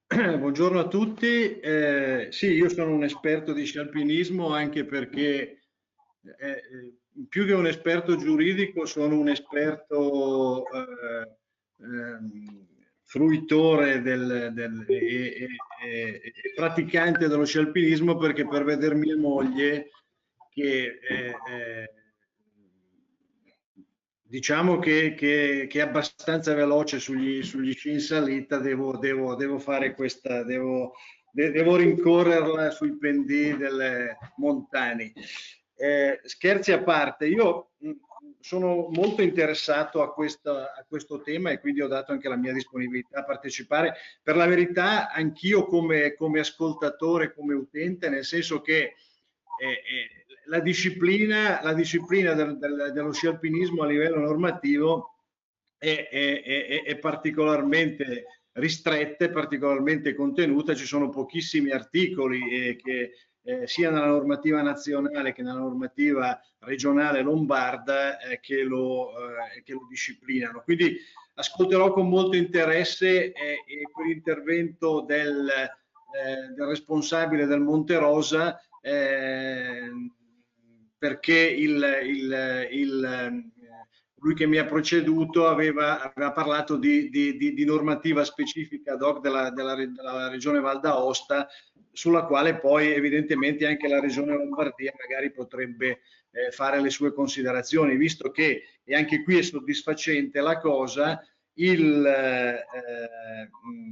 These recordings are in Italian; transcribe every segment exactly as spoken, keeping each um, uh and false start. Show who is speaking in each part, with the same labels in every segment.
Speaker 1: Buongiorno a tutti. Eh, sì, io sono un esperto di sci alpinismo anche perché eh, eh, più che un esperto giuridico sono un esperto eh, ehm, fruitore del, del- e, e- e- e praticante dello sci alpinismo perché per vedere mia moglie che eh, eh, diciamo che, che- che è abbastanza veloce sugli, sugli sci in salita, devo, devo- devo fare questa, devo, de- devo rincorrerla sui pendii delle montane. Eh, scherzi a parte, io mh, sono molto interessato a, questa- a questo tema e quindi ho dato anche la mia disponibilità a partecipare. Per la verità, anch'io come, come ascoltatore, come utente, nel senso che eh, eh, la disciplina, la disciplina del- del- dello sci alpinismo a livello normativo è, è- è- è particolarmente ristretta e particolarmente contenuta. Ci sono pochissimi articoli eh, che eh, sia nella normativa nazionale che nella normativa regionale lombarda eh, che lo, eh, che lo disciplinano. Quindi ascolterò con molto interesse eh, eh, quell'intervento del, eh, del responsabile del Monte Rosa eh, perché il, il, il, eh, lui che mi ha preceduto aveva, aveva parlato di, di, di, di normativa specifica ad hoc della, della, della regione Val d'Aosta, sulla quale poi evidentemente anche la regione Lombardia magari potrebbe eh, fare le sue considerazioni, visto che, e anche qui è soddisfacente la cosa, il, eh,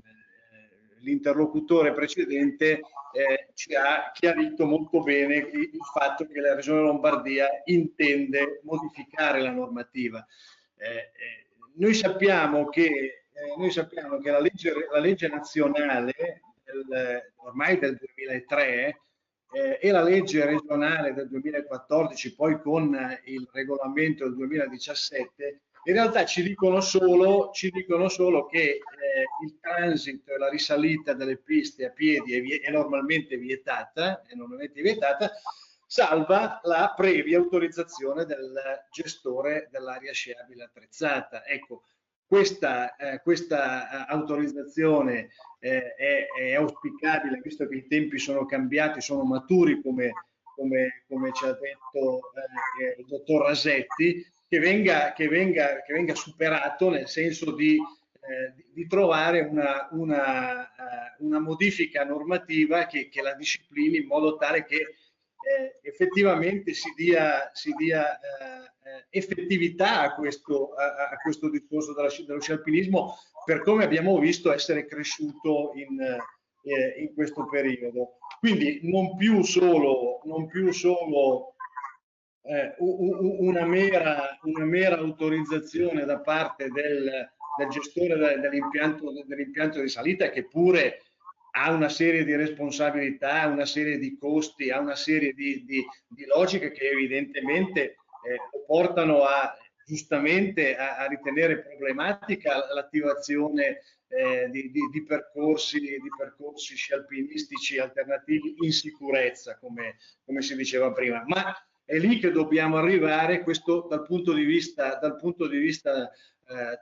Speaker 1: l'interlocutore precedente eh, ci ha chiarito molto bene il, il fatto che la Regione Lombardia intende modificare la normativa. Eh, eh, noi sappiamo che, eh, noi sappiamo che la, legge, la legge nazionale del, ormai del duemilatré eh, e la legge regionale del duemilaquattordici, poi con il regolamento del duemiladiciassette, in realtà ci dicono solo, ci dicono solo che eh, il transito e la risalita delle piste a piedi è, vie- è normalmente vietata, è normalmente vietata, salva la previa autorizzazione del gestore dell'area sciabile attrezzata. Ecco, questa, eh, questa autorizzazione eh, è, è auspicabile, visto che i tempi sono cambiati, sono maturi, come, come, come ci ha detto eh, il dottor Rasetti, che venga, che venga, che venga superato nel senso di, eh, di, di trovare una, una, uh, una, modifica normativa che, che, la disciplini in modo tale che eh, effettivamente si dia, si dia eh, effettività a questo, a, a questo discorso della, dello sci alpinismo per come abbiamo visto essere cresciuto in, eh, in questo periodo. Quindi non più solo, non più solo eh, una, mera, una mera autorizzazione da parte del, del gestore dell'impianto, dell'impianto di salita, che pure ha una serie di responsabilità, una serie di costi, ha una serie di, di, di logiche che evidentemente eh, lo portano a giustamente a, a ritenere problematica l'attivazione eh, di, di, di, percorsi, di percorsi sci alpinistici alternativi in sicurezza, come, come si diceva prima. Ma è lì che dobbiamo arrivare, questo dal punto di vista, dal punto di vista eh,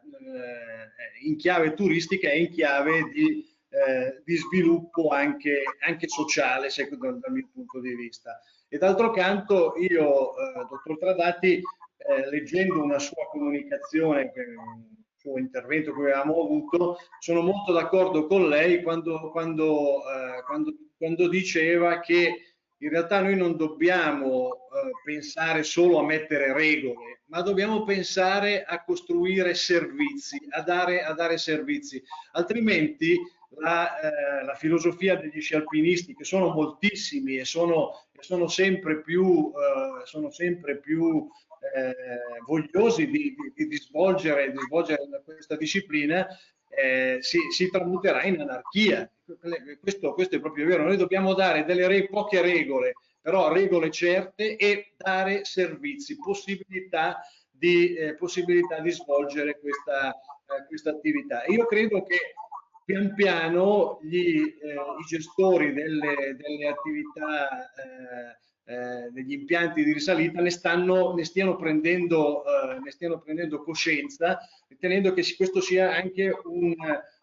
Speaker 1: in chiave turistica e in chiave di, eh, di sviluppo anche, anche sociale, secondo, dal mio punto di vista. E d'altro canto io, eh, dottor Tradati, eh, leggendo una sua comunicazione, un suo intervento che avevamo avuto, sono molto d'accordo con lei quando, quando, eh, quando, quando diceva che in realtà noi non dobbiamo eh, pensare solo a mettere regole, ma dobbiamo pensare a costruire servizi, a dare, a dare servizi. Altrimenti la, eh, la, filosofia degli sci alpinisti, che sono moltissimi e sono, sono sempre più, eh, sono sempre più eh, vogliosi di, di, di, svolgere, di svolgere questa disciplina, eh, si, si tramuterà in anarchia. Questo, questo è proprio vero. Noi dobbiamo dare delle re, poche regole, però regole certe, e dare servizi, possibilità di, eh, possibilità di svolgere questa, eh, questa attività. Io credo che pian piano gli, eh, i gestori delle, delle attività eh, eh, degli impianti di risalita ne, stanno, ne, stiano prendendo, eh, ne stiano prendendo coscienza, ritenendo che questo sia anche un,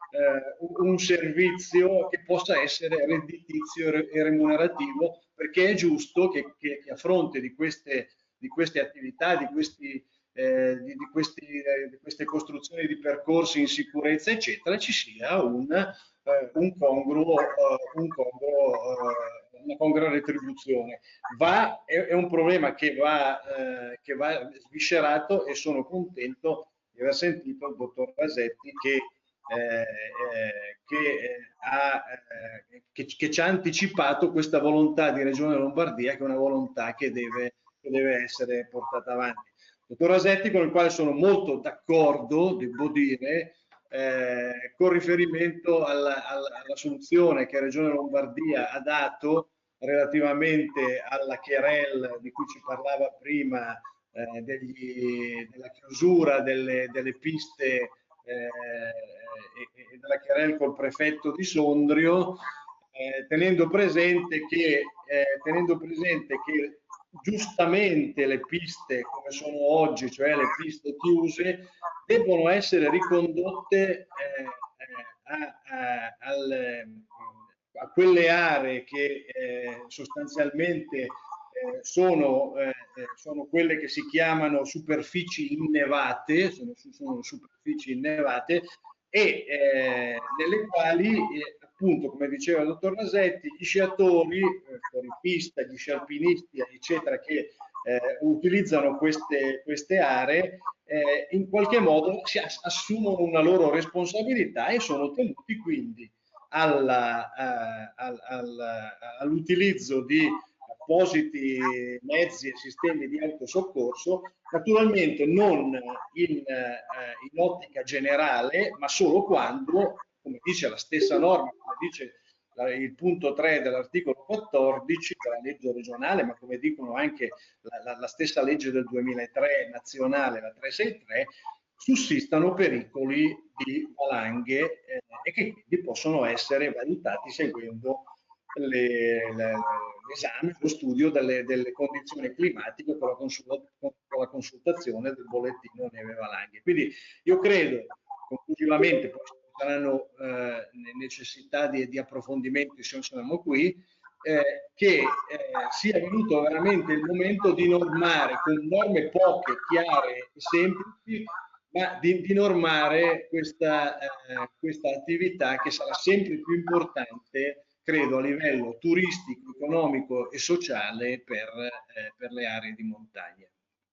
Speaker 1: eh, un servizio che possa essere redditizio e remunerativo, perché è giusto che, che, che a fronte di queste, di queste attività, di, questi, eh, di, di, questi, eh, di queste costruzioni di percorsi in sicurezza, eccetera, ci sia un, eh, un congruo, uh, un congruo, uh, una congrua retribuzione. Va, è, è un problema che va, eh, che va sviscerato, e sono contento di aver sentito il dottor Rasetti che eh, eh, che, eh, ha, eh, che, che ci ha anticipato questa volontà di Regione Lombardia, che è una volontà che deve, che deve essere portata avanti. Dottor Rasetti, con il quale sono molto d'accordo, devo dire, eh, con riferimento alla, alla, alla soluzione che Regione Lombardia ha dato relativamente alla querel di cui ci parlava prima, eh, degli, della chiusura delle, delle piste eh, e, e della querel col prefetto di Sondrio, eh, tenendo presente che, eh, tenendo presente che giustamente le piste come sono oggi, cioè le piste chiuse, debbono essere ricondotte eh, a, a, al, a quelle aree che eh, sostanzialmente eh, sono, eh, sono quelle che si chiamano superfici innevate, sono, sono superfici innevate, e eh, nelle quali eh, appunto, come diceva il dottor Rasetti, gli sciatori, eh, fuori pista, gli sci alpinisti, eccetera, che eh, utilizzano queste, queste aree, eh, in qualche modo si ass assumono una loro responsabilità e sono tenuti quindi all'utilizzo di appositi mezzi e sistemi di autosoccorso, naturalmente non in, eh, in ottica generale, ma solo quando, come dice la stessa norma, come dice il punto tre dell'articolo quattordici della legge regionale, ma come dicono anche la, la, la stessa legge del duemilatré nazionale, la trecentosessantatré, sussistano pericoli di valanghe eh, e che quindi possono essere valutati seguendo l'esame, lo studio delle, delle condizioni climatiche con la, con la consultazione del bollettino neve valanghe. Quindi io credo, conclusivamente, poi saranno eh, necessità di, di approfondimenti se non siamo qui, eh, che eh, sia venuto veramente il momento di normare con norme poche, chiare e semplici, ma di, di normare questa, eh, questa attività che sarà sempre più importante, credo, a livello turistico, economico e sociale per, eh, per le aree di montagna.